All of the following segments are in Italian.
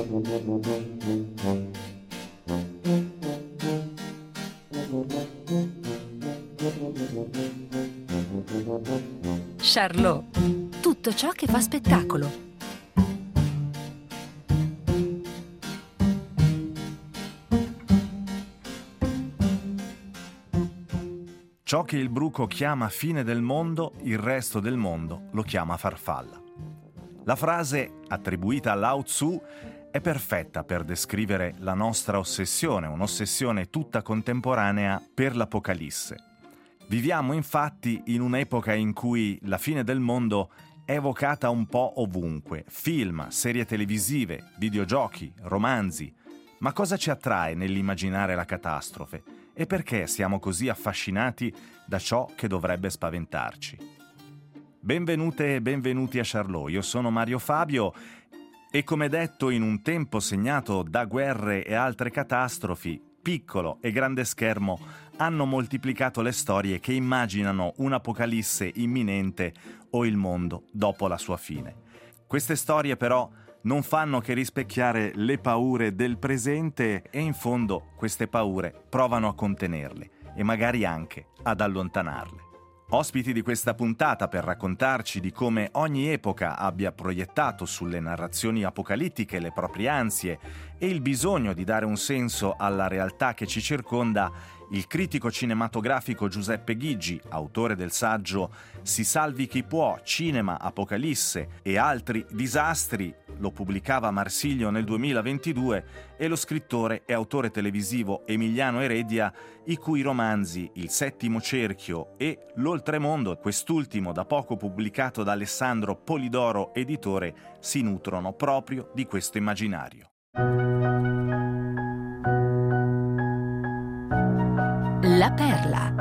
Charlot, tutto ciò che fa spettacolo. Ciò che il bruco chiama fine del mondo, il resto del mondo lo chiama farfalla. La frase, attribuita a Lao Tzu, è perfetta per descrivere la nostra ossessione, un'ossessione tutta contemporanea per l'Apocalisse. Viviamo infatti in un'epoca in cui la fine del mondo è evocata un po' ovunque. Film, serie televisive, videogiochi, romanzi. Ma cosa ci attrae nell'immaginare la catastrofe? E perché siamo così affascinati da ciò che dovrebbe spaventarci? Benvenute e benvenuti a Charlot, io sono Mario Fabio e come detto in un tempo segnato da guerre e altre catastrofi, piccolo e grande schermo hanno moltiplicato le storie che immaginano un'apocalisse imminente o il mondo dopo la sua fine. Queste storie però non fanno che rispecchiare le paure del presente e in fondo queste paure provano a contenerle e magari anche ad allontanarle. Ospiti di questa puntata per raccontarci di come ogni epoca abbia proiettato sulle narrazioni apocalittiche le proprie ansie e il bisogno di dare un senso alla realtà che ci circonda, il critico cinematografico Giuseppe Ghigi, autore del saggio Si salvi chi può, cinema, apocalisse e altri disastri, lo pubblicava a Marsilio nel 2022, e lo scrittore e autore televisivo Emiliano Eredia, i cui romanzi Il settimo cerchio e L'oltremondo, quest'ultimo da poco pubblicato da Alessandro Polidoro editore, si nutrono proprio di questo immaginario. La perla.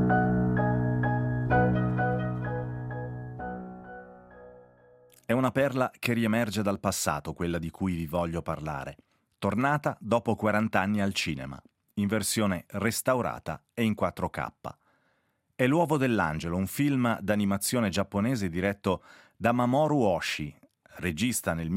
È una perla che riemerge dal passato, quella di cui vi voglio parlare. Tornata dopo 40 anni al cinema, in versione restaurata e in 4K. È L'uovo dell'angelo, un film d'animazione giapponese diretto da Mamoru Oshii, regista nel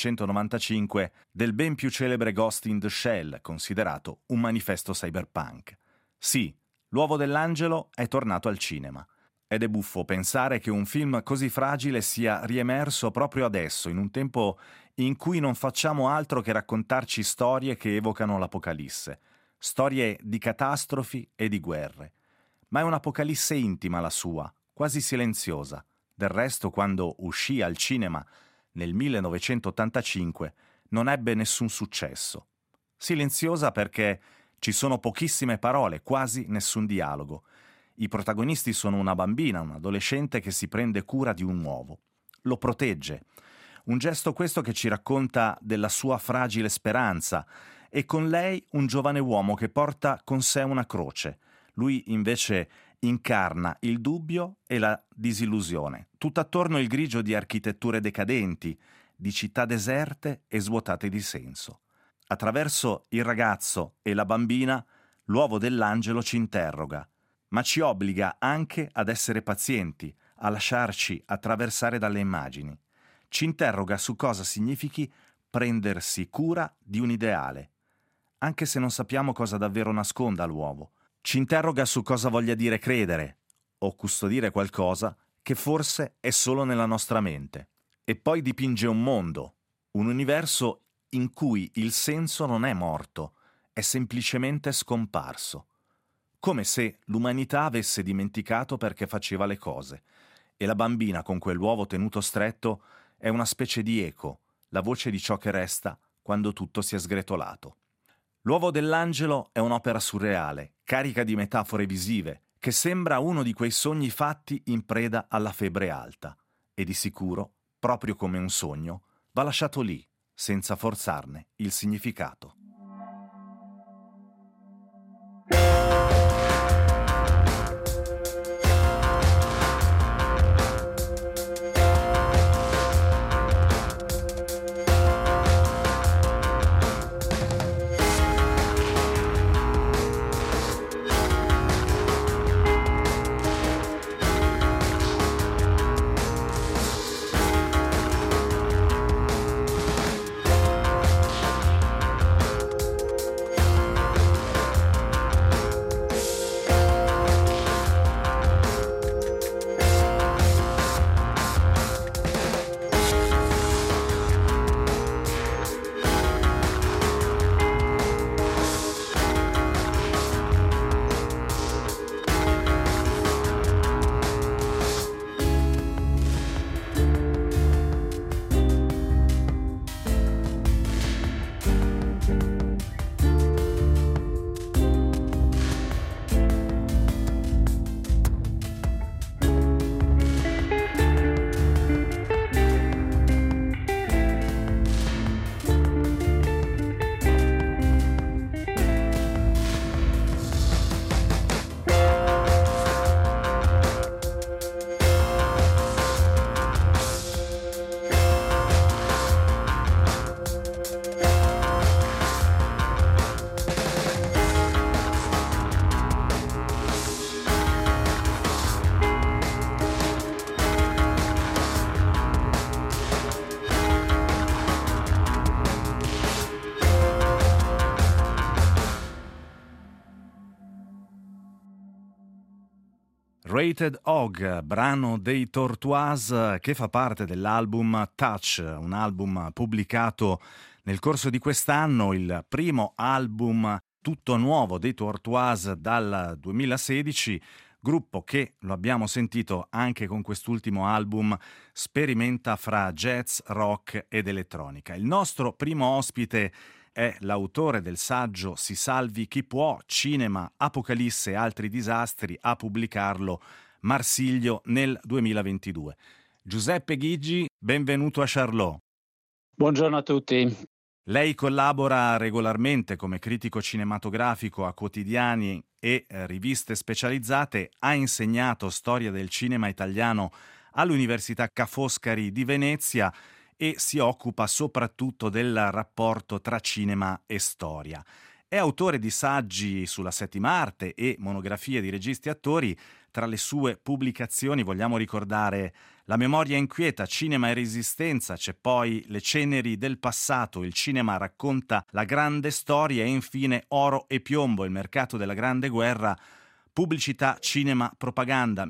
1995 del ben più celebre Ghost in the Shell, considerato un manifesto cyberpunk. Sì, L'uovo dell'angelo è tornato al cinema. Ed è buffo pensare che un film così fragile sia riemerso proprio adesso, in un tempo in cui non facciamo altro che raccontarci storie che evocano l'apocalisse, storie di catastrofi e di guerre. Ma è un'apocalisse intima la sua, quasi silenziosa. Del resto, quando uscì al cinema nel 1985, non ebbe nessun successo. Silenziosa perché ci sono pochissime parole, quasi nessun dialogo. I protagonisti sono una bambina, un adolescente che si prende cura di un uovo. Lo protegge. Un gesto questo che ci racconta della sua fragile speranza e con lei un giovane uomo che porta con sé una croce. Lui invece incarna il dubbio e la disillusione. Tutt'attorno il grigio di architetture decadenti, di città deserte e svuotate di senso. Attraverso il ragazzo e la bambina, l'uovo dell'angelo ci interroga, ma ci obbliga anche ad essere pazienti, a lasciarci attraversare dalle immagini. Ci interroga su cosa significhi prendersi cura di un ideale, anche se non sappiamo cosa davvero nasconda l'uovo. Ci interroga su cosa voglia dire credere o custodire qualcosa che forse è solo nella nostra mente. E poi dipinge un mondo, un universo in cui il senso non è morto, è semplicemente scomparso. Come se l'umanità avesse dimenticato perché faceva le cose, e la bambina con quell'uovo tenuto stretto è una specie di eco, la voce di ciò che resta quando tutto si è sgretolato. L'uovo dell'angelo è un'opera surreale, carica di metafore visive, che sembra uno di quei sogni fatti in preda alla febbre alta, e di sicuro, proprio come un sogno, va lasciato lì, senza forzarne il significato. Rated Hog, brano dei Tortoise che fa parte dell'album Touch, un album pubblicato nel corso di quest'anno, il primo album tutto nuovo dei Tortoise dal 2016, gruppo che, lo abbiamo sentito anche con quest'ultimo album, sperimenta fra jazz, rock ed elettronica. Il nostro primo ospite è l'autore del saggio Si salvi chi può, cinema, apocalisse e altri disastri, a pubblicarlo Marsilio nel 2022. Giuseppe Ghigi, benvenuto a Charlot. Buongiorno a tutti. Lei collabora regolarmente come critico cinematografico a quotidiani e riviste specializzate, ha insegnato storia del cinema italiano all'Università Ca' Foscari di Venezia e si occupa soprattutto del rapporto tra cinema e storia. È autore di saggi sulla settima arte e monografie di registi e attori. Tra le sue pubblicazioni vogliamo ricordare La memoria inquieta, cinema e resistenza, c'è poi Le ceneri del passato, il cinema racconta la grande storia e infine Oro e piombo, il mercato della grande guerra, pubblicità, cinema, propaganda,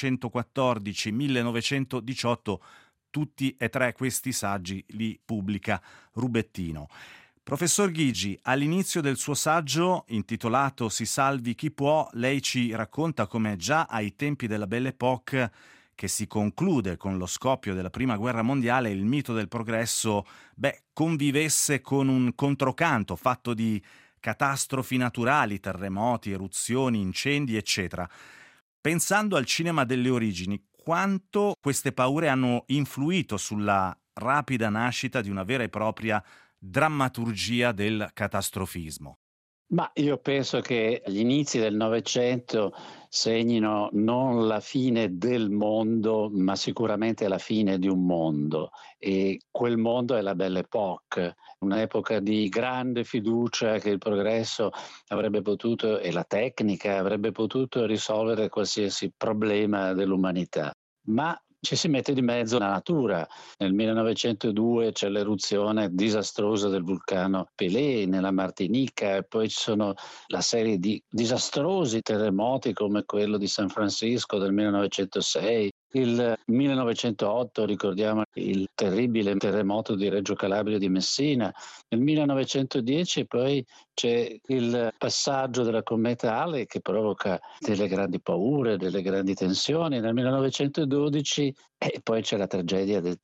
1914-1918, tutti e tre questi saggi li pubblica Rubettino. Professor Ghigi, all'inizio del suo saggio, intitolato Si salvi chi può, lei ci racconta come già ai tempi della Belle Époque, che si conclude con lo scoppio della Prima Guerra Mondiale, il mito del progresso, convivesse con un controcanto fatto di catastrofi naturali, terremoti, eruzioni, incendi, eccetera. Pensando al cinema delle origini, quanto queste paure hanno influito sulla rapida nascita di una vera e propria drammaturgia del catastrofismo? Ma io penso che gli inizi del Novecento segnino non la fine del mondo, ma sicuramente la fine di un mondo. E quel mondo è la Belle Époque, un'epoca di grande fiducia che il progresso avrebbe potuto e la tecnica avrebbe potuto risolvere qualsiasi problema dell'umanità. Ma ci si mette di mezzo la natura. Nel 1902 c'è l'eruzione disastrosa del vulcano Pelé nella Martinica e poi ci sono la serie di disastrosi terremoti come quello di San Francisco del 1906. Il 1908 ricordiamo il terribile terremoto di Reggio Calabria di Messina. Nel 1910 poi c'è il passaggio della cometa Halley che provoca delle grandi paure, delle grandi tensioni. Nel 1912 e poi c'è la tragedia del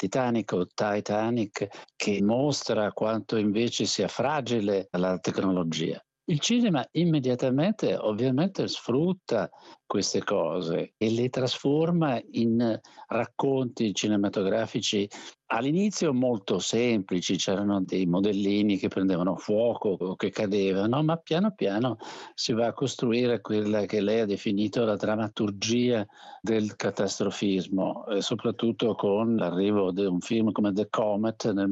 Titanic, che mostra quanto invece sia fragile la tecnologia. Il cinema immediatamente ovviamente sfrutta queste cose e le trasforma in racconti cinematografici all'inizio molto semplici, c'erano dei modellini che prendevano fuoco o che cadevano, ma piano piano si va a costruire quella che lei ha definito la drammaturgia del catastrofismo, soprattutto con l'arrivo di un film come The Comet nel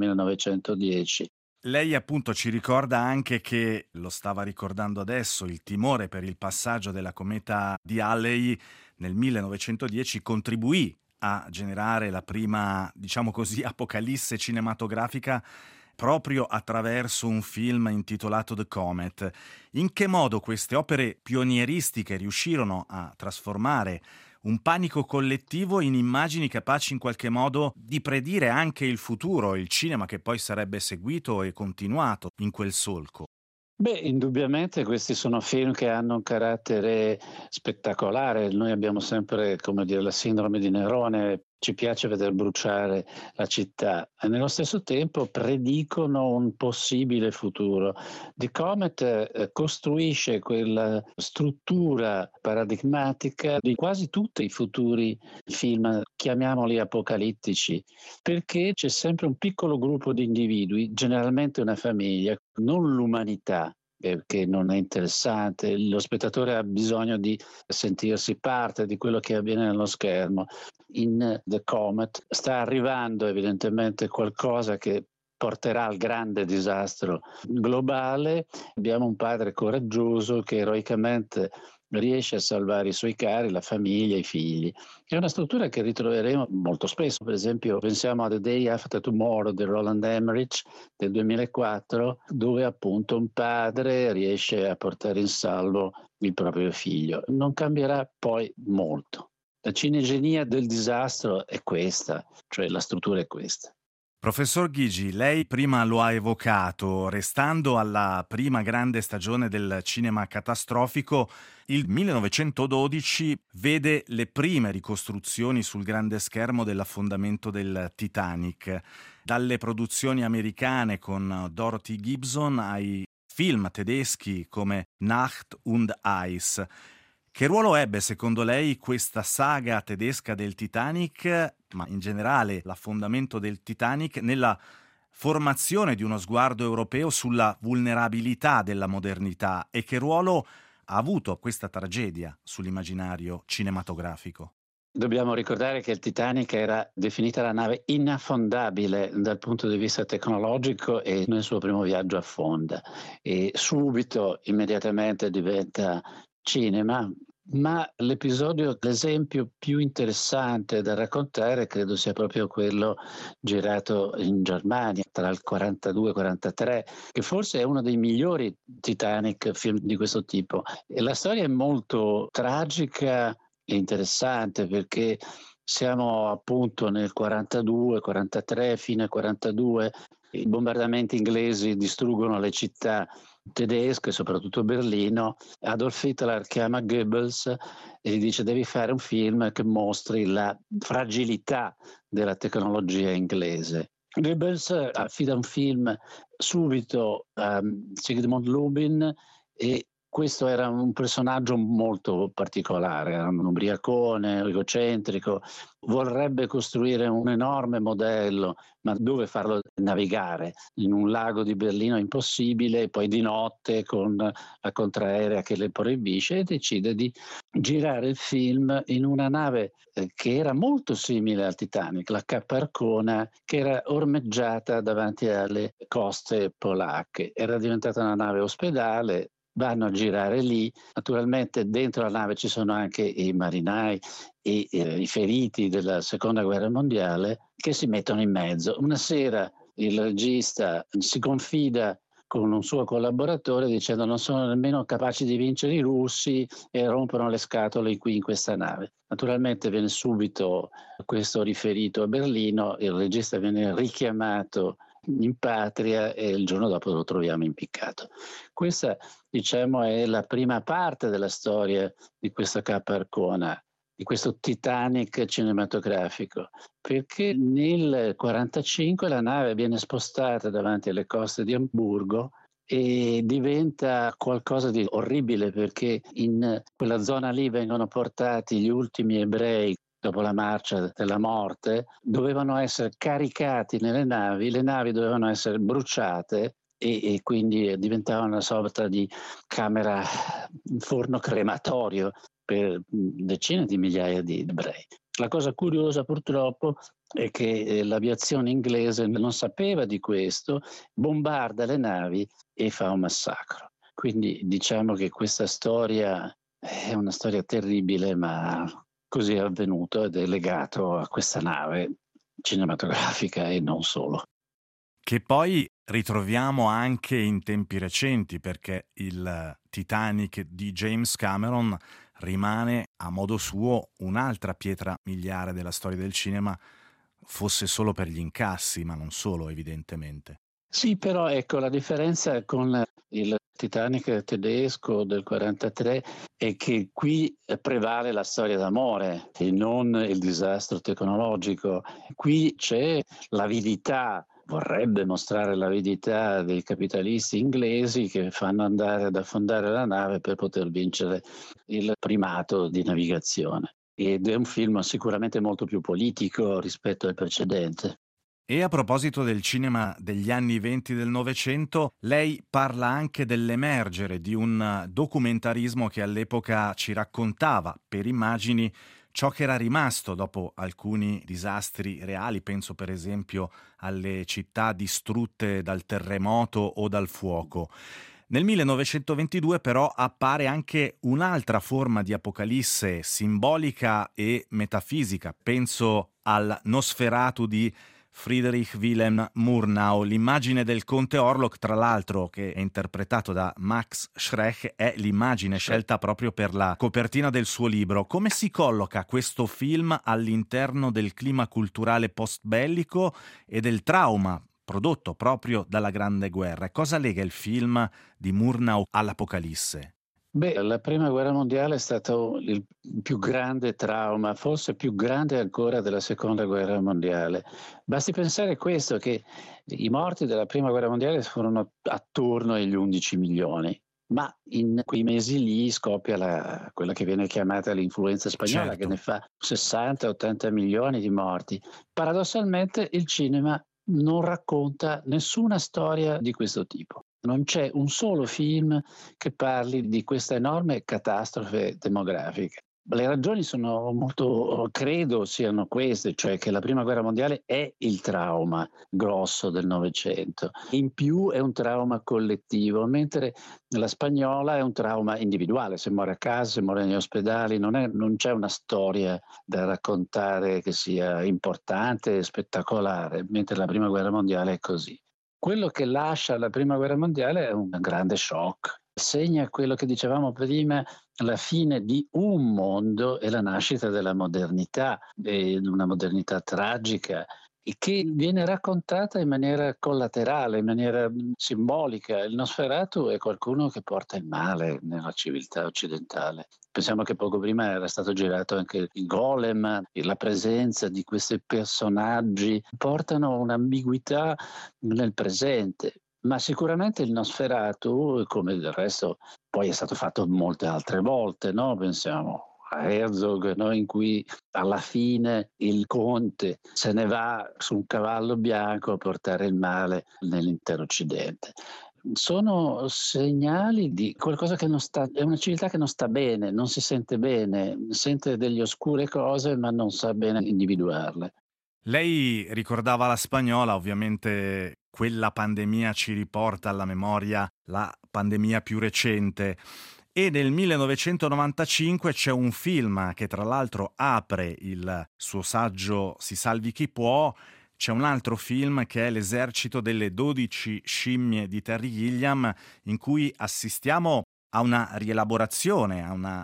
1910. Lei appunto ci ricorda anche che, lo stava ricordando adesso, il timore per il passaggio della cometa di Halley nel 1910 contribuì a generare la prima, diciamo così, apocalisse cinematografica proprio attraverso un film intitolato The Comet. In che modo queste opere pionieristiche riuscirono a trasformare un panico collettivo in immagini capaci in qualche modo di predire anche il futuro, il cinema che poi sarebbe seguito e continuato in quel solco? Indubbiamente questi sono film che hanno un carattere spettacolare. Noi abbiamo sempre, come dire, la sindrome di Nerone, ci piace veder bruciare la città e nello stesso tempo predicono un possibile futuro. The Comet costruisce quella struttura paradigmatica di quasi tutti i futuri film, chiamiamoli apocalittici, perché c'è sempre un piccolo gruppo di individui, generalmente una famiglia, non l'umanità, che non è interessante, lo spettatore ha bisogno di sentirsi parte di quello che avviene nello schermo. In The Comet sta arrivando evidentemente qualcosa che porterà al grande disastro globale. Abbiamo un padre coraggioso che eroicamente riesce a salvare i suoi cari, la famiglia, i figli. È una struttura che ritroveremo molto spesso, per esempio pensiamo a The Day After Tomorrow di Roland Emmerich del 2004, dove appunto un padre riesce a portare in salvo il proprio figlio. Non cambierà poi molto. La cinegenia del disastro è questa, cioè la struttura è questa. Professor Gygi, lei prima lo ha evocato, restando alla prima grande stagione del cinema catastrofico, il 1912 vede le prime ricostruzioni sul grande schermo dell'affondamento del Titanic, dalle produzioni americane con Dorothy Gibson ai film tedeschi come Nacht und Eis. Che ruolo ebbe secondo lei questa saga tedesca del Titanic, ma in generale l'affondamento del Titanic, nella formazione di uno sguardo europeo sulla vulnerabilità della modernità, e che ruolo ha avuto questa tragedia sull'immaginario cinematografico? Dobbiamo ricordare che il Titanic era definita la nave inaffondabile dal punto di vista tecnologico e nel suo primo viaggio affonda e subito, immediatamente diventa cinema, ma l'esempio più interessante da raccontare credo sia proprio quello girato in Germania tra il 42 e il 43, che forse è uno dei migliori Titanic film di questo tipo. E la storia è molto tragica e interessante perché siamo appunto nel 42, 43, fine 42, i bombardamenti inglesi distruggono le città tedesche, soprattutto Berlino. Adolf Hitler chiama Goebbels e gli dice: devi fare un film che mostri la fragilità della tecnologia inglese. Goebbels affida un film subito a Sigmund Lubin e questo era un personaggio molto particolare, era un ubriacone, egocentrico, vorrebbe costruire un enorme modello, ma dove farlo navigare? In un lago di Berlino impossibile, poi di notte con la contraerea che le proibisce, e decide di girare il film in una nave che era molto simile al Titanic, la Cap Arcona, che era ormeggiata davanti alle coste polacche. Era diventata una nave ospedale. Vanno a girare lì, naturalmente dentro la nave ci sono anche i marinai e i feriti della seconda guerra mondiale che si mettono in mezzo. Una sera il regista si confida con un suo collaboratore dicendo: non sono nemmeno capaci di vincere i russi e rompono le scatole qui in questa nave. Naturalmente viene subito questo riferito a Berlino, il regista viene richiamato in patria e il giorno dopo lo troviamo impiccato. Questa, diciamo, è la prima parte della storia di questa Cap Arcona, di questo Titanic cinematografico, perché nel 1945 la nave viene spostata davanti alle coste di Amburgo e diventa qualcosa di orribile, perché in quella zona lì vengono portati gli ultimi ebrei dopo la marcia della morte, dovevano essere caricati nelle navi, le navi dovevano essere bruciate e quindi diventava una sorta di camera, forno crematorio per decine di migliaia di ebrei. La cosa curiosa purtroppo è che l'aviazione inglese non sapeva di questo, bombarda le navi e fa un massacro. Quindi diciamo che questa storia è una storia terribile, ma così è avvenuto ed è legato a questa nave cinematografica e non solo. Che poi ritroviamo anche in tempi recenti, perché il Titanic di James Cameron rimane a modo suo un'altra pietra miliare della storia del cinema, fosse solo per gli incassi, ma non solo, evidentemente. Sì, però ecco, la differenza con il Titanic tedesco del 43 è che qui prevale la storia d'amore e non il disastro tecnologico. Qui c'è l'avidità, vorrebbe mostrare l'avidità dei capitalisti inglesi che fanno andare ad affondare la nave per poter vincere il primato di navigazione. Ed è un film sicuramente molto più politico rispetto al precedente. E a proposito del cinema degli anni '20 del Novecento, lei parla anche dell'emergere di un documentarismo che all'epoca ci raccontava per immagini ciò che era rimasto dopo alcuni disastri reali. Penso per esempio alle città distrutte dal terremoto o dal fuoco. Nel 1922 però appare anche un'altra forma di apocalisse simbolica e metafisica. Penso al Nosferatu di Friedrich Wilhelm Murnau. L'immagine del conte Orlok, tra l'altro, che è interpretato da Max Schreck, è l'immagine scelta proprio per la copertina del suo libro. Come si colloca questo film all'interno del clima culturale post-bellico e del trauma prodotto proprio dalla Grande Guerra? Cosa lega il film di Murnau all'Apocalisse? Beh, la prima guerra mondiale è stato il più grande trauma, forse più grande ancora della seconda guerra mondiale. Basti pensare questo, che i morti della prima guerra mondiale furono attorno agli 11 milioni. Ma in quei mesi lì scoppia quella che viene chiamata l'influenza spagnola, Certo. che ne fa 60-80 milioni di morti. Paradossalmente il cinema non racconta nessuna storia di questo tipo. Non c'è un solo film che parli di questa enorme catastrofe demografica. Le ragioni sono molto, credo siano queste, cioè che la prima guerra mondiale è il trauma grosso del Novecento, in più è un trauma collettivo, mentre la spagnola è un trauma individuale, se muore a casa, se muore negli ospedali, non c'è una storia da raccontare che sia importante e spettacolare, mentre la prima guerra mondiale è così. Quello che lascia la prima guerra mondiale è un grande shock, segna quello che dicevamo prima, la fine di un mondo e la nascita della modernità, una modernità tragica, e che viene raccontata in maniera collaterale, in maniera simbolica. Il Nosferatu è qualcuno che porta il male nella civiltà occidentale. Pensiamo che poco prima era stato girato anche il Golem, e la presenza di questi personaggi portano un'ambiguità nel presente. Ma sicuramente il Nosferatu, come del resto poi è stato fatto molte altre volte, no? Pensiamo a Herzog, no? In cui alla fine il conte se ne va su un cavallo bianco a portare il male nell'intero Occidente. Sono segnali di qualcosa che non sta, è una civiltà che non sta bene, non si sente bene, sente delle oscure cose ma non sa bene individuarle. Lei ricordava la spagnola, ovviamente quella pandemia ci riporta alla memoria la pandemia più recente. E nel 1995 c'è un film che tra l'altro apre il suo saggio Si salvi chi può. C'è un altro film che è L'esercito delle 12 scimmie di Terry Gilliam, in cui assistiamo a una rielaborazione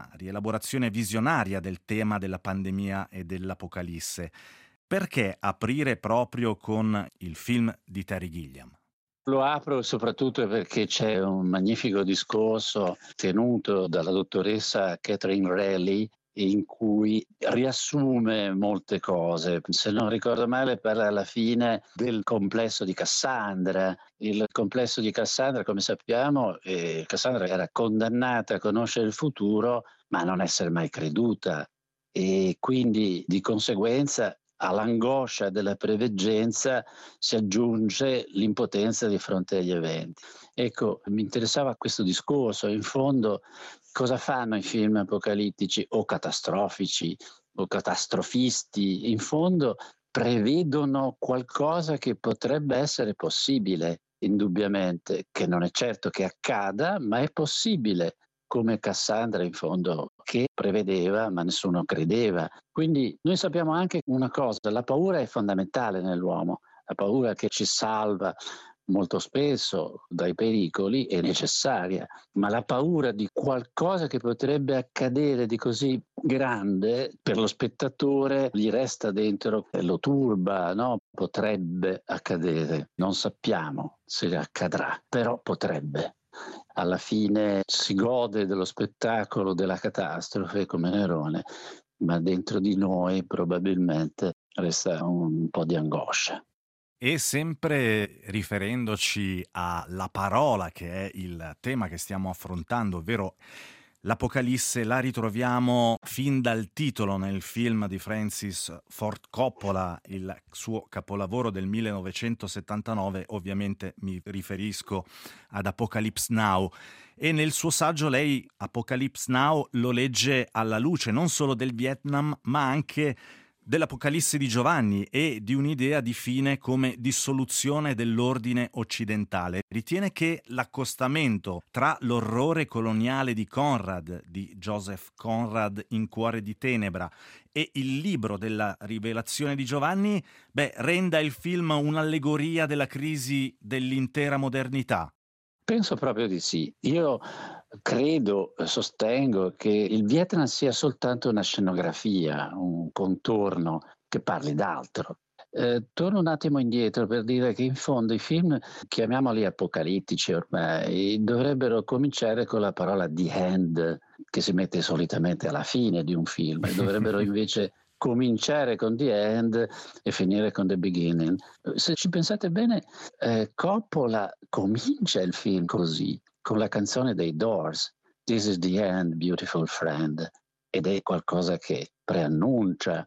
visionaria del tema della pandemia e dell'apocalisse. Perché aprire proprio con il film di Terry Gilliam? Lo apro soprattutto perché c'è un magnifico discorso tenuto dalla dottoressa Catherine Reilly in cui riassume molte cose. Se non ricordo male, parla alla fine del complesso di Cassandra. Il complesso di Cassandra, come sappiamo, Cassandra era condannata a conoscere il futuro ma a non essere mai creduta, e quindi di conseguenza all'angoscia della preveggenza si aggiunge l'impotenza di fronte agli eventi. Ecco, mi interessava questo discorso. In fondo, cosa fanno i film apocalittici o catastrofici o catastrofisti? In fondo prevedono qualcosa che potrebbe essere possibile, indubbiamente, che non è certo che accada, ma è possibile, come Cassandra in fondo, che prevedeva ma nessuno credeva. Quindi noi sappiamo anche una cosa: la paura è fondamentale nell'uomo, la paura che ci salva molto spesso dai pericoli è necessaria, ma la paura di qualcosa che potrebbe accadere di così grande per lo spettatore gli resta dentro, lo turba, no? Potrebbe accadere, non sappiamo se accadrà, però potrebbe. Alla fine si gode dello spettacolo della catastrofe come Nerone, ma dentro di noi probabilmente resta un po' di angoscia. E sempre riferendoci alla parola, che è il tema che stiamo affrontando, ovvero l'Apocalisse, la ritroviamo fin dal titolo nel film di Francis Ford Coppola, il suo capolavoro del 1979, ovviamente mi riferisco ad Apocalypse Now. E nel suo saggio lei Apocalypse Now lo legge alla luce non solo del Vietnam, ma anche dell'Apocalisse di Giovanni e di un'idea di fine come dissoluzione dell'ordine occidentale. Ritiene che l'accostamento tra l'orrore coloniale di Conrad, di Joseph Conrad in Cuore di Tenebra, e il libro della Rivelazione di Giovanni, renda il film un'allegoria della crisi dell'intera modernità? Penso proprio di sì. Io sostengo che il Vietnam sia soltanto una scenografia, un contorno che parli d'altro. Torno un attimo indietro per dire che in fondo i film, chiamiamoli apocalittici ormai, dovrebbero cominciare con la parola "the end", che si mette solitamente alla fine di un film, e dovrebbero invece cominciare con "the end" e finire con "the beginning". Se ci pensate bene, Coppola comincia il film così, con la canzone dei Doors, "This is the end, beautiful friend", ed è qualcosa che preannuncia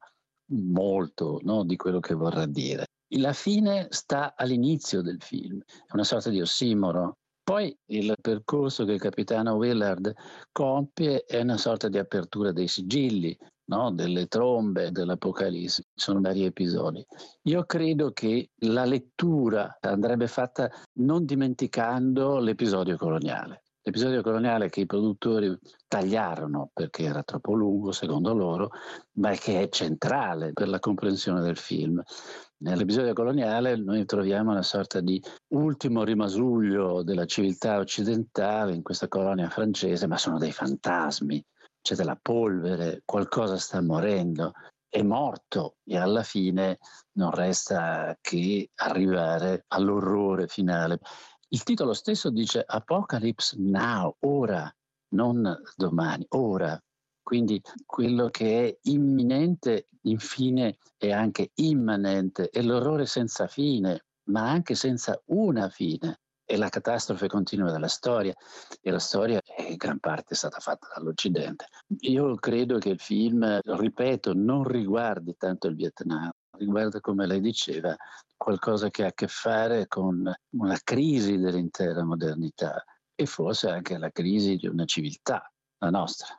molto, no, di quello che vorrà dire. La fine sta all'inizio del film, è una sorta di ossimoro. Poi il percorso che il capitano Willard compie è una sorta di apertura dei sigilli, no, delle trombe dell'Apocalisse. Sono vari episodi. Io credo che la lettura andrebbe fatta non dimenticando l'episodio coloniale. L'episodio coloniale che i produttori tagliarono perché era troppo lungo, secondo loro, ma che è centrale per la comprensione del film. Nell'episodio coloniale noi troviamo una sorta di ultimo rimasuglio della civiltà occidentale in questa colonia francese, ma sono dei fantasmi, c'è della polvere, qualcosa sta morendo, è morto, e alla fine non resta che arrivare all'orrore finale. Il titolo stesso dice Apocalypse Now, ora, non domani, ora. Quindi quello che è imminente, infine, è anche immanente, è l'orrore senza fine, ma anche senza una fine. È la catastrofe continua della storia, e la storia in gran parte è stata fatta dall'Occidente. Io credo che il film, ripeto, non riguardi tanto il Vietnam, riguarda, come lei diceva, qualcosa che ha a che fare con una crisi dell'intera modernità e forse anche la crisi di una civiltà, la nostra.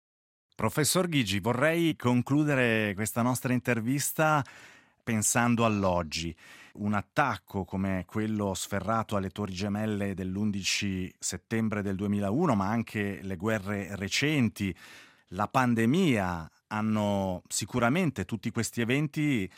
Professor Gygi, vorrei concludere questa nostra intervista pensando all'oggi. Un attacco come quello sferrato alle Torri Gemelle dell'11 settembre del 2001, ma anche le guerre recenti, la pandemia, hanno sicuramente, tutti questi eventi,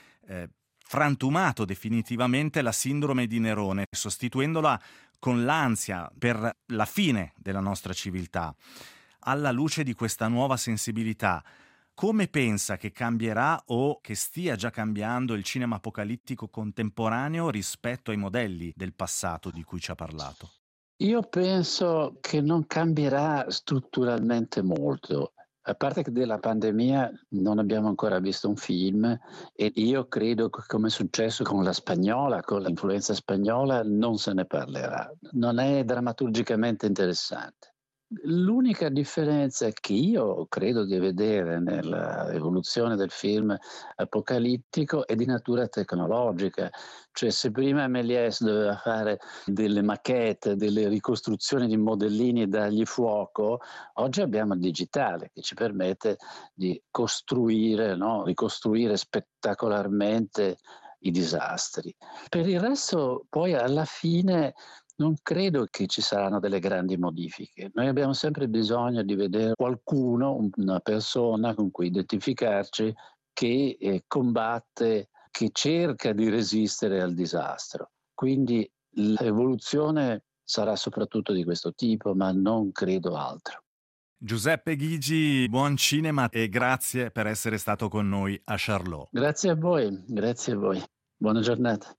frantumato definitivamente la sindrome di Nerone, sostituendola con l'ansia per la fine della nostra civiltà. Alla luce di questa nuova sensibilità, come pensa che cambierà o che stia già cambiando il cinema apocalittico contemporaneo rispetto ai modelli del passato di cui ci ha parlato? Io penso che non cambierà strutturalmente molto. A parte che della pandemia non abbiamo ancora visto un film, e io credo che, come è successo con la spagnola, con l'influenza spagnola, non se ne parlerà. Non è drammaturgicamente interessante. L'unica differenza che io credo di vedere nell'evoluzione del film apocalittico è di natura tecnologica. Cioè, se prima Méliès doveva fare delle maquette, delle ricostruzioni di modellini e dargli fuoco, oggi abbiamo il digitale che ci permette di costruire, no? Ricostruire spettacolarmente i disastri. Per il resto, poi alla fine non credo che ci saranno delle grandi modifiche. Noi abbiamo sempre bisogno di vedere qualcuno, una persona con cui identificarci, che combatte, che cerca di resistere al disastro. Quindi l'evoluzione sarà soprattutto di questo tipo, ma non credo altro. Giuseppe Gygi, buon cinema e grazie per essere stato con noi a Charlot. Grazie a voi, grazie a voi. Buona giornata.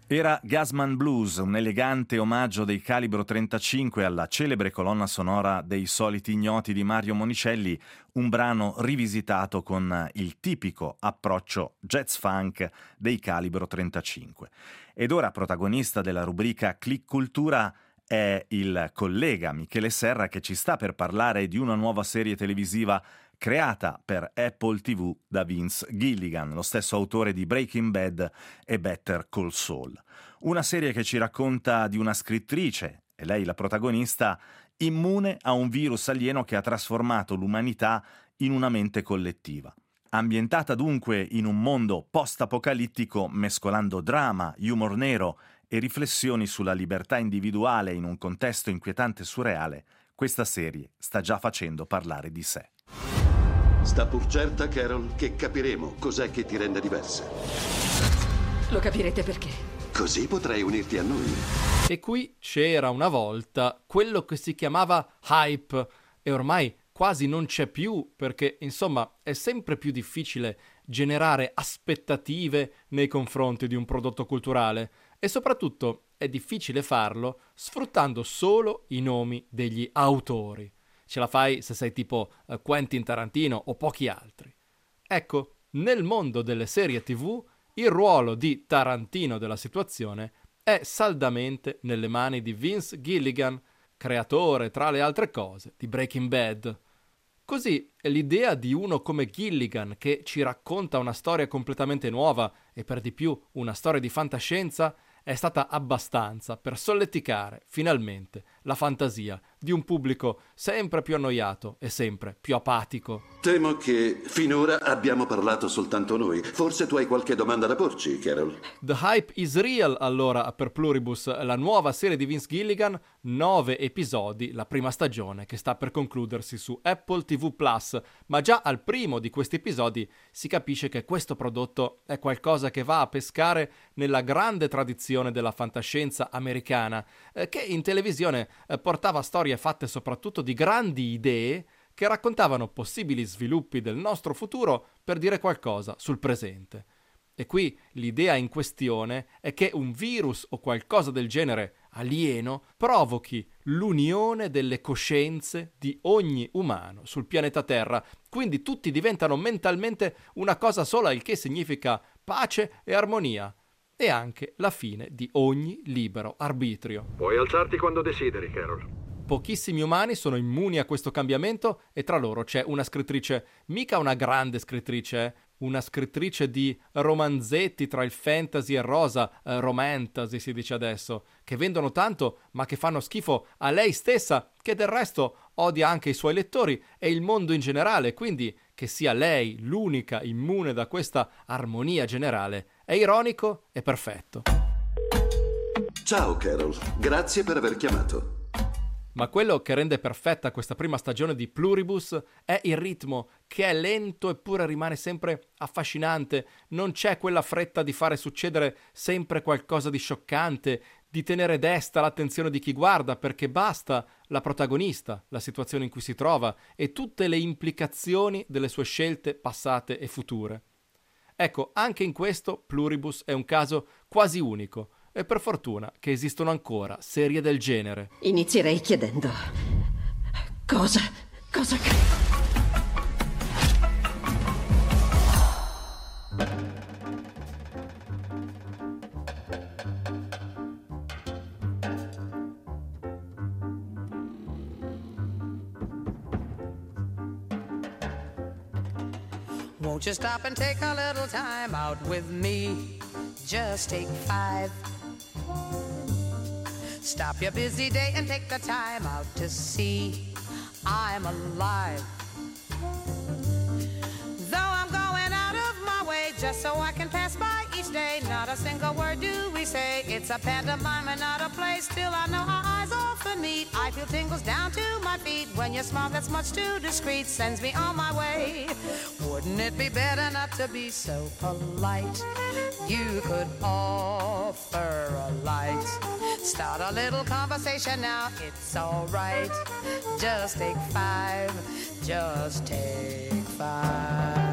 Era Gasman Blues, un elegante omaggio dei Calibro 35 alla celebre colonna sonora dei Soliti Ignoti di Mario Monicelli, un brano rivisitato con il tipico approccio jazz funk dei Calibro 35. Ed ora protagonista della rubrica Click Cultura è il collega Michele Serra, che ci sta per parlare di una nuova serie televisiva creata per Apple TV da Vince Gilligan, lo stesso autore di Breaking Bad e Better Call Saul. Una serie che ci racconta di una scrittrice, e lei la protagonista, immune a un virus alieno che ha trasformato l'umanità in una mente collettiva. Ambientata dunque in un mondo post-apocalittico, mescolando drama, humor nero e riflessioni sulla libertà individuale in un contesto inquietante e surreale, questa serie sta già facendo parlare di sé. Sta pur certa, Carol, che capiremo cos'è che ti rende diversa. Lo capirete perché. Così potrai unirti a noi. E qui c'era una volta quello che si chiamava hype e ormai quasi non c'è più, perché insomma è sempre più difficile generare aspettative nei confronti di un prodotto culturale e soprattutto è difficile farlo sfruttando solo i nomi degli autori. Ce la fai se sei tipo Quentin Tarantino o pochi altri. Ecco, nel mondo delle serie TV il ruolo di Tarantino della situazione è saldamente nelle mani di Vince Gilligan, creatore, tra le altre cose, di Breaking Bad. Così l'idea di uno come Gilligan che ci racconta una storia completamente nuova e per di più una storia di fantascienza è stata abbastanza per solleticare finalmente la fantasia di un pubblico sempre più annoiato e sempre più apatico. Temo che finora abbiamo parlato soltanto noi. Forse tu hai qualche domanda da porci, Carol. The Hype is Real, allora, per Pluribus, la nuova serie di Vince Gilligan, 9 episodi, la prima stagione che sta per concludersi su Apple TV+, ma già al primo di questi episodi si capisce che questo prodotto è qualcosa che va a pescare nella grande tradizione della fantascienza americana, che in televisione portava storie fatte soprattutto di grandi idee che raccontavano possibili sviluppi del nostro futuro per dire qualcosa sul presente. E qui l'idea in questione è che un virus o qualcosa del genere alieno provochi l'unione delle coscienze di ogni umano sul pianeta Terra, quindi tutti diventano mentalmente una cosa sola, il che significa pace e armonia, e anche la fine di ogni libero arbitrio. Puoi alzarti quando desideri, Carol. Pochissimi umani sono immuni a questo cambiamento e tra loro c'è una scrittrice, mica una grande scrittrice, una scrittrice di romanzetti tra il fantasy e il rosa, romantasy si dice adesso, che vendono tanto ma che fanno schifo a lei stessa, che del resto odia anche i suoi lettori e il mondo in generale, quindi che sia lei l'unica immune da questa armonia generale è ironico e perfetto. Ciao Carol, grazie per aver chiamato. Ma quello che rende perfetta questa prima stagione di Pluribus è il ritmo, che è lento eppure rimane sempre affascinante. Non c'è quella fretta di fare succedere sempre qualcosa di scioccante, di tenere desta l'attenzione di chi guarda, perché basta la protagonista, la situazione in cui si trova e tutte le implicazioni delle sue scelte passate e future. Ecco, anche in questo Pluribus è un caso quasi unico. E per fortuna che esistono ancora serie del genere. Inizierei chiedendo cosa Won't you stop and take a little time out with me? Just take 5. Stop your busy day and take the time out to see I'm alive. Though I'm going out of my way just so I can pass by each day, not a single word do we say. It's a pantomime and not a play. Still I know our eyes often meet. I feel tingles down to my feet when your smile that's much too discreet sends me on my way. Wouldn't it be better not to be so polite? You could offer a light. Start a little conversation now, it's alright. Just take 5, just take 5.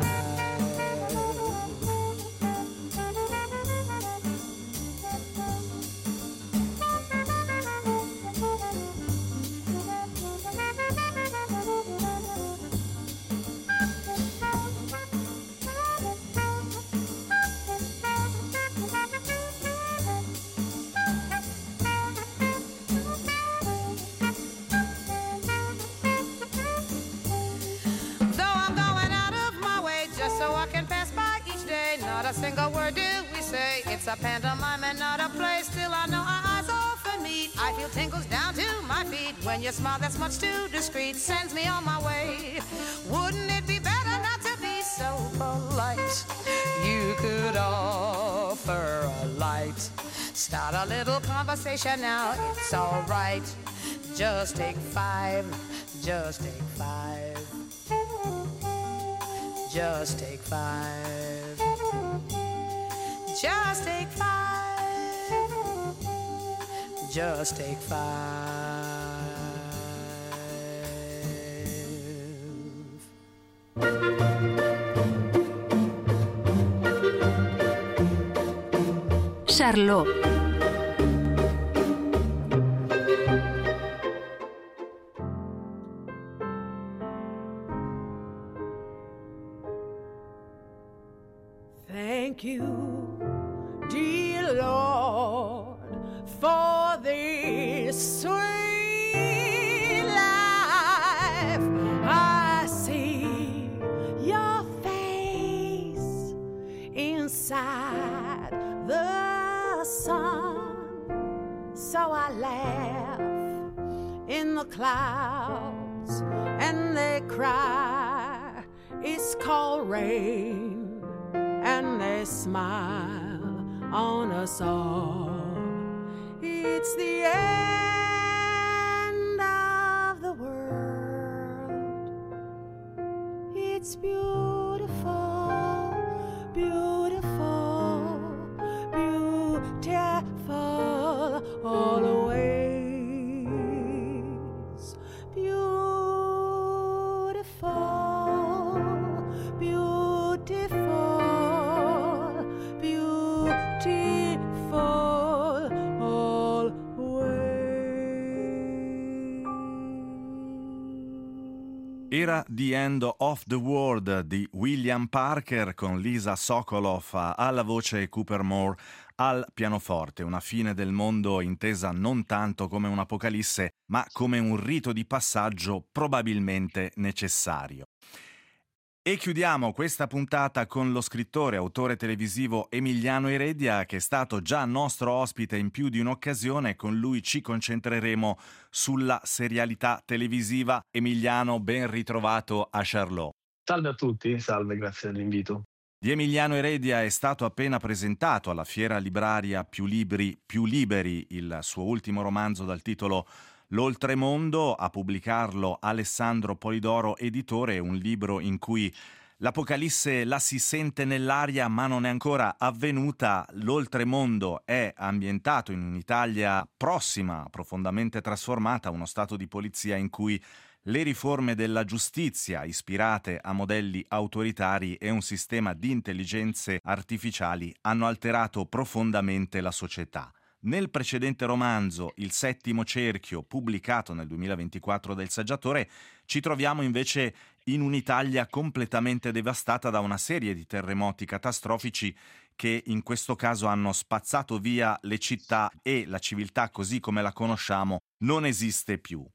not a single word do we say. It's a pantomime and not a play. Still I know our eyes often meet. I feel tingles down to my feet. When your smile that's much too discreet sends me on my way. Wouldn't it be better not to be so polite? You could offer a light. Start a little conversation now, it's alright. Just take five, just take five. Just take five. Just take five. Just take five. Charlot. Thank you, dear Lord, for this sweet life. I see your face inside the sun, so I laugh in the clouds and they cry, it's called rain. And they smile on us all. It's the end of the world. It's beautiful, beautiful, beautiful always. Beautiful, beautiful. Era The End of the World di William Parker con Lisa Sokoloff alla voce e Cooper Moore al pianoforte, una fine del mondo intesa non tanto come un'apocalisse, ma come un rito di passaggio probabilmente necessario. E chiudiamo questa puntata con lo scrittore e autore televisivo Emiliano Heredia, che è stato già nostro ospite in più di un'occasione. Con lui ci concentreremo sulla serialità televisiva. Emiliano, ben ritrovato a Charlot. Salve a tutti, salve, grazie dell'invito. Di Emiliano Heredia è stato appena presentato alla Fiera Libraria Più Libri, Più Liberi, il suo ultimo romanzo dal titolo L'Oltremondo. A pubblicarlo Alessandro Polidoro Editore, un libro in cui l'apocalisse la si sente nell'aria ma non è ancora avvenuta. L'Oltremondo è ambientato in un'Italia prossima, profondamente trasformata, uno stato di polizia in cui le riforme della giustizia, ispirate a modelli autoritari, e un sistema di intelligenze artificiali hanno alterato profondamente la società. Nel precedente romanzo, Il Settimo Cerchio, pubblicato nel 2024 del Saggiatore, ci troviamo invece in un'Italia completamente devastata da una serie di terremoti catastrofici che in questo caso hanno spazzato via le città e la civiltà così come la conosciamo non esiste più.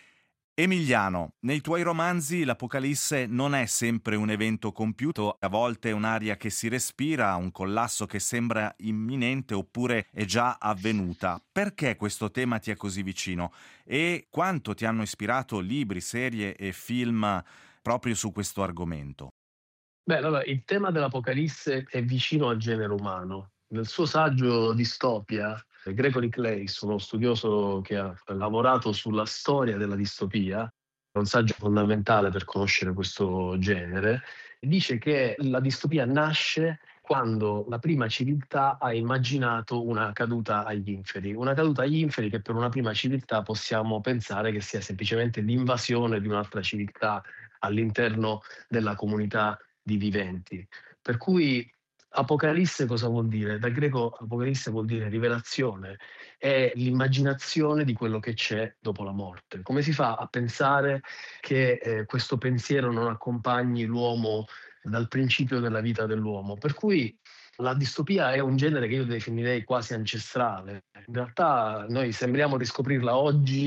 Emiliano, nei tuoi romanzi l'apocalisse non è sempre un evento compiuto, a volte è un'aria che si respira, un collasso che sembra imminente oppure è già avvenuta. Perché questo tema ti è così vicino? E quanto ti hanno ispirato libri, serie e film proprio su questo argomento? Beh, allora, il tema dell'apocalisse è vicino al genere umano. Nel suo saggio Distopia, Gregory Claeys, uno studioso che ha lavorato sulla storia della distopia, è un saggio fondamentale per conoscere questo genere, dice che la distopia nasce quando la prima civiltà ha immaginato una caduta agli inferi. Una caduta agli inferi che per una prima civiltà possiamo pensare che sia semplicemente l'invasione di un'altra civiltà all'interno della comunità di viventi. Per cui Apocalisse cosa vuol dire? Dal greco apocalisse vuol dire rivelazione, è l'immaginazione di quello che c'è dopo la morte. Come si fa a pensare che questo pensiero non accompagni l'uomo dal principio della vita dell'uomo? Per cui la distopia è un genere che io definirei quasi ancestrale. In realtà noi sembriamo riscoprirla oggi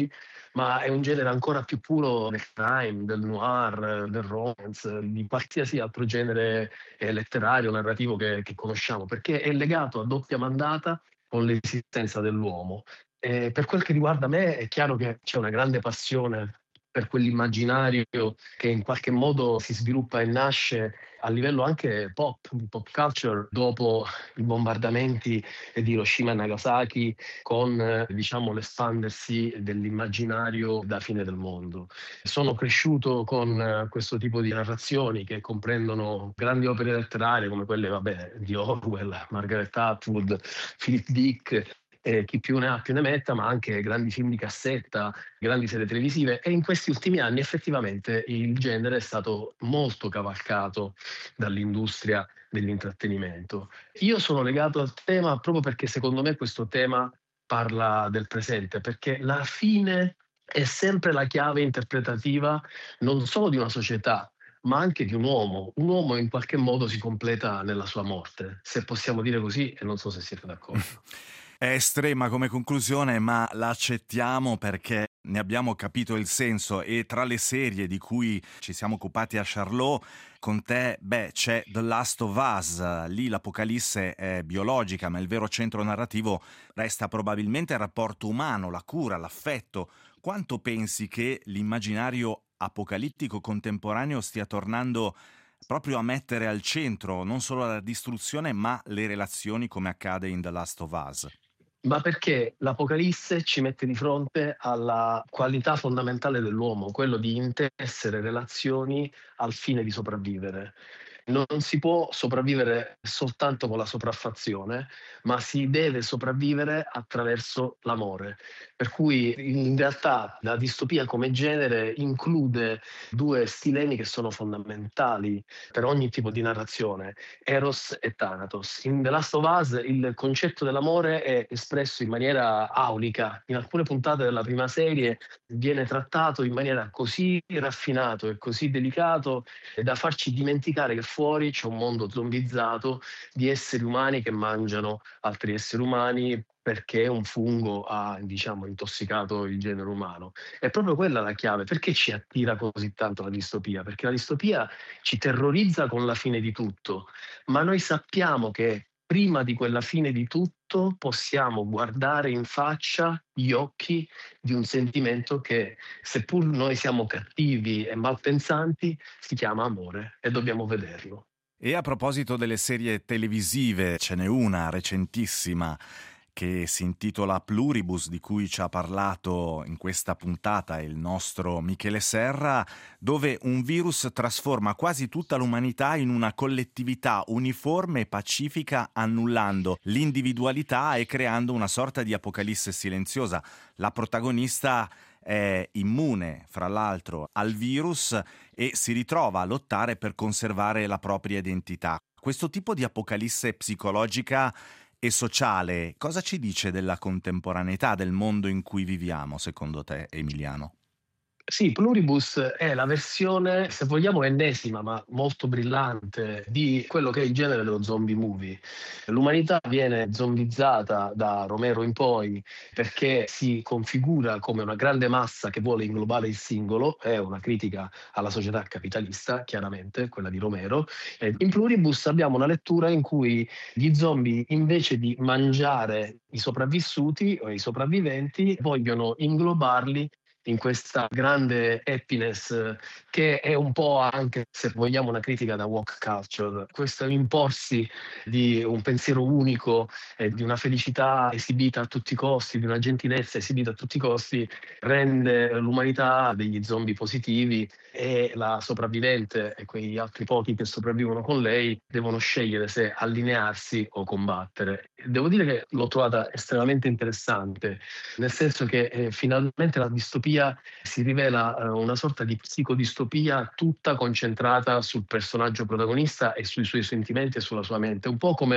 ma è un genere ancora più puro del crime, del noir, del romance, di qualsiasi altro genere letterario, narrativo che conosciamo, perché è legato a doppia mandata con l'esistenza dell'uomo. Per quel che riguarda me è chiaro che c'è una grande passione per quell'immaginario che in qualche modo si sviluppa e nasce a livello anche di pop culture, dopo i bombardamenti di Hiroshima e Nagasaki, con diciamo l'espandersi dell'immaginario da fine del mondo. Sono cresciuto con questo tipo di narrazioni che comprendono grandi opere letterarie come quelle di Orwell, Margaret Atwood, Philip Dick, chi più ne ha più ne metta, ma anche grandi film di cassetta, grandi serie televisive, e in questi ultimi anni effettivamente il genere è stato molto cavalcato dall'industria dell'intrattenimento. Io sono legato al tema proprio perché secondo me questo tema parla del presente, perché la fine è sempre la chiave interpretativa non solo di una società, ma anche di un uomo. Un uomo in qualche modo si completa nella sua morte, se possiamo dire così, e non so se siete d'accordo. È estrema come conclusione, ma la accettiamo perché ne abbiamo capito il senso, e tra le serie di cui ci siamo occupati a Charlot, con te, c'è The Last of Us. Lì l'apocalisse è biologica, ma il vero centro narrativo resta probabilmente il rapporto umano, la cura, l'affetto. Quanto pensi che l'immaginario apocalittico contemporaneo stia tornando proprio a mettere al centro non solo la distruzione, ma le relazioni, come accade in The Last of Us? Ma perché l'Apocalisse ci mette di fronte alla qualità fondamentale dell'uomo, quello di intessere relazioni al fine di sopravvivere. Non si può sopravvivere soltanto con la sopraffazione, ma si deve sopravvivere attraverso l'amore. Per cui in realtà la distopia come genere include due stilemi che sono fondamentali per ogni tipo di narrazione, Eros e Thanatos. In The Last of Us il concetto dell'amore è espresso in maniera aulica. In alcune puntate della prima serie viene trattato in maniera così raffinato e così delicato da farci dimenticare che fuori c'è un mondo zombizzato di esseri umani che mangiano altri esseri umani perché un fungo ha, diciamo, intossicato il genere umano. È proprio quella la chiave. Perché ci attira così tanto la distopia? Perché la distopia ci terrorizza con la fine di tutto, ma noi sappiamo che prima di quella fine di tutto possiamo guardare in faccia gli occhi di un sentimento che, seppur noi siamo cattivi e malpensanti, si chiama amore e dobbiamo vederlo. E a proposito delle serie televisive, ce n'è una recentissima che si intitola Pluribus, di cui ci ha parlato in questa puntata il nostro Michele Serra, dove un virus trasforma quasi tutta l'umanità in una collettività uniforme e pacifica, annullando l'individualità e creando una sorta di apocalisse silenziosa. La protagonista è immune, fra l'altro, al virus e si ritrova a lottare per conservare la propria identità. Questo tipo di apocalisse psicologica e sociale, cosa ci dice della contemporaneità del mondo in cui viviamo, secondo te, Emiliano? Sì, Pluribus è la versione, se vogliamo, ennesima, ma molto brillante, di quello che è il genere dello zombie movie. L'umanità viene zombizzata da Romero in poi perché si configura come una grande massa che vuole inglobare il singolo, è una critica alla società capitalista, chiaramente, quella di Romero. In Pluribus abbiamo una lettura in cui gli zombie, invece di mangiare i sopravvissuti o i sopravviventi, vogliono inglobarli in questa grande happiness che è un po' anche, se vogliamo, una critica da woke culture. Questo imporsi di un pensiero unico, di una felicità esibita a tutti i costi, di una gentilezza esibita a tutti i costi, rende l'umanità degli zombie positivi e la sopravvivente e quegli altri pochi che sopravvivono con lei devono scegliere se allinearsi o combattere. Devo dire che l'ho trovata estremamente interessante, nel senso che finalmente la distopia si rivela una sorta di psicodistopia tutta concentrata sul personaggio protagonista e sui suoi sentimenti e sulla sua mente, un po' come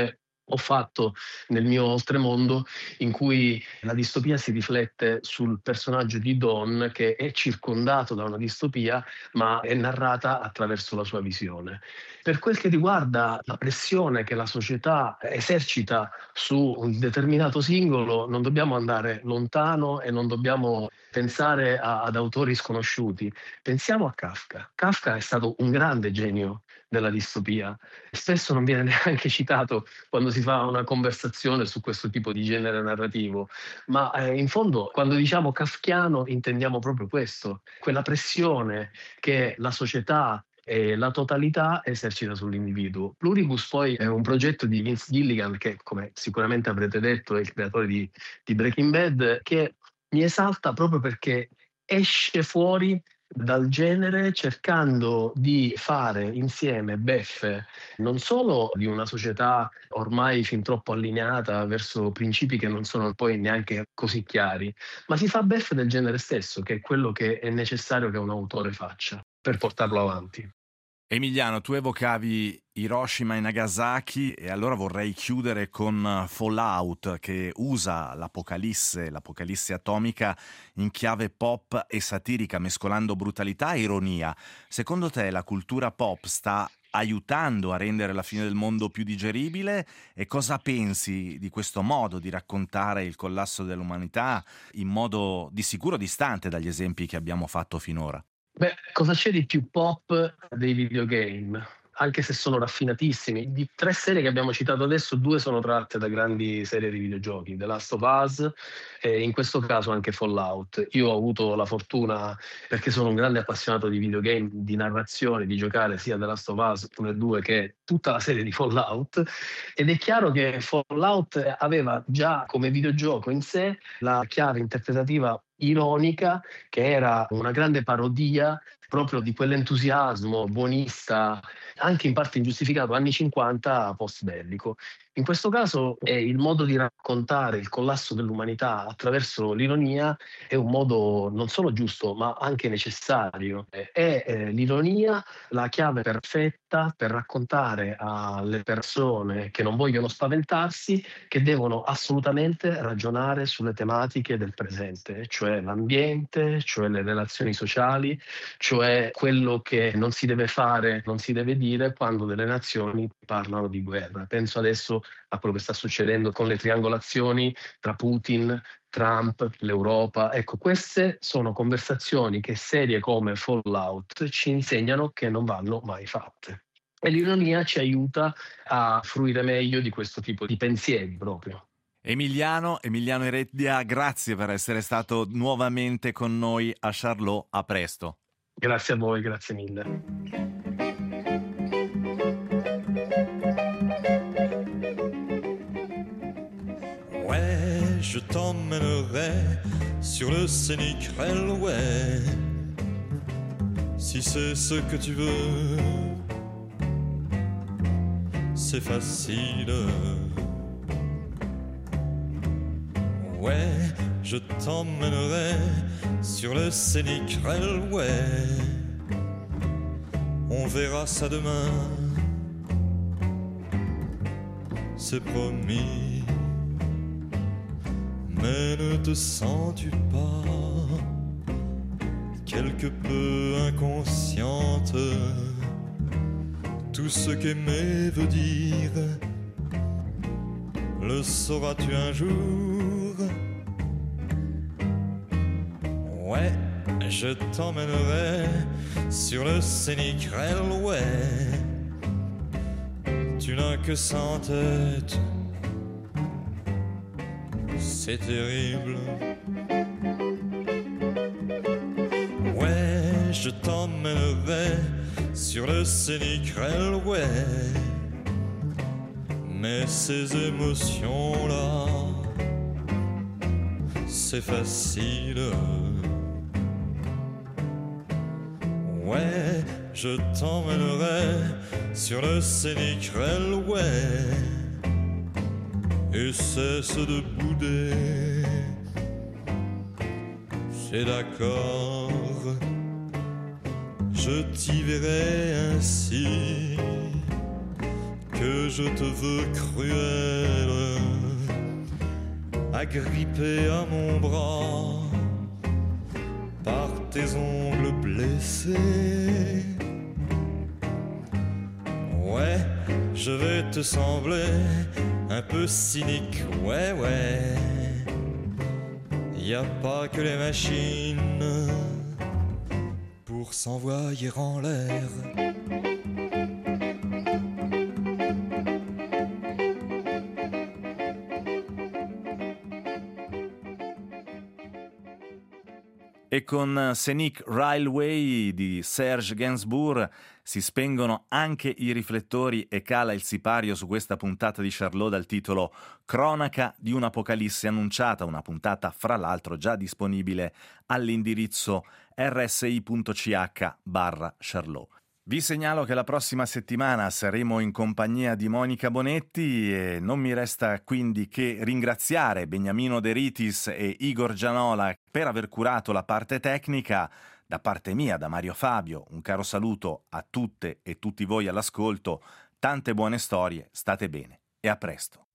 ho fatto nel mio Oltremondo, in cui la distopia si riflette sul personaggio di Don, che è circondato da una distopia, ma è narrata attraverso la sua visione. Per quel che riguarda la pressione che la società esercita su un determinato singolo, non dobbiamo andare lontano e non dobbiamo pensare ad autori sconosciuti. Pensiamo a Kafka. Kafka è stato un grande genio della distopia. Spesso non viene neanche citato quando si fa una conversazione su questo tipo di genere narrativo, ma in fondo quando diciamo kafkiano intendiamo proprio questo, quella pressione che la società e la totalità esercita sull'individuo. Pluribus poi è un progetto di Vince Gilligan, che come sicuramente avrete detto è il creatore di Breaking Bad, che mi esalta proprio perché esce fuori dal genere cercando di fare insieme beffe non solo di una società ormai fin troppo allineata verso principi che non sono poi neanche così chiari, ma si fa beffe del genere stesso, che è quello che è necessario che un autore faccia per portarlo avanti. Emiliano, tu evocavi Hiroshima e Nagasaki e allora vorrei chiudere con Fallout, che usa l'apocalisse atomica in chiave pop e satirica, mescolando brutalità e ironia. Secondo te la cultura pop sta aiutando a rendere la fine del mondo più digeribile? E cosa pensi di questo modo di raccontare il collasso dell'umanità in modo di sicuro distante dagli esempi che abbiamo fatto finora? Beh, cosa c'è di più pop dei videogame? Anche se sono raffinatissimi. Di 3 serie che abbiamo citato adesso, 2 sono tratte da grandi serie di videogiochi, The Last of Us e in questo caso anche Fallout. Io ho avuto la fortuna, perché sono un grande appassionato di videogame, di narrazione, di giocare sia The Last of Us 1 e 2 che tutta la serie di Fallout, ed è chiaro che Fallout aveva già come videogioco in sé la chiave interpretativa ironica, che era una grande parodia proprio di quell'entusiasmo buonista, anche in parte ingiustificato, anni 50 post-bellico. In questo caso il modo di raccontare il collasso dell'umanità attraverso l'ironia è un modo non solo giusto, ma anche necessario. È l'ironia la chiave perfetta per raccontare alle persone che non vogliono spaventarsi che devono assolutamente ragionare sulle tematiche del presente, cioè l'ambiente, cioè le relazioni sociali, cioè quello che non si deve fare, non si deve dire quando delle nazioni parlano di guerra. Penso adesso a quello che sta succedendo con le triangolazioni tra Putin, Trump, l'Europa. Ecco, queste sono conversazioni che serie come Fallout ci insegnano che non vanno mai fatte. E l'ironia ci aiuta a fruire meglio di questo tipo di pensieri proprio. Emiliano Ereddia, grazie per essere stato nuovamente con noi a Charlot. A presto. Grazie a voi, grazie mille. Ouais, je t'emmènerai sur le scénic railway, si c'est ce que tu veux, c'est facile. Ouais, je t'emmènerai sur le scénic railway, on verra ça demain, c'est promis. Mais ne te sens-tu pas quelque peu inconsciente? Tout ce qu'aimer veut dire, le sauras-tu un jour? Ouais, je t'emmènerai sur le scénic railway. Tu n'as que 100 têtes, c'est terrible. Ouais, je t'emmènerai sur le scénic railway, mais ces émotions-là, c'est facile. Ouais, je t'emmènerai sur le scénic railway, et cesse de bouder, c'est d'accord, je t'y verrai ainsi, que je te veux cruelle, agrippée à mon bras par tes ongles blessés. Ouais, je vais te sembler un peu cynique, ouais, ouais. Y a pas que les machines pour s'envoyer en l'air. E con Scenic Railway di Serge Gainsbourg si spengono anche i riflettori e cala il sipario su questa puntata di Charlot dal titolo Cronaca di un'apocalisse annunciata, una puntata fra l'altro già disponibile all'indirizzo rsi.ch/Charlot. Vi segnalo che la prossima settimana saremo in compagnia di Monica Bonetti e non mi resta quindi che ringraziare Beniamino De Ritis e Igor Gianola per aver curato la parte tecnica. Da parte mia, da Mario Fabio, un caro saluto a tutte e tutti voi all'ascolto, tante buone storie, state bene e a presto.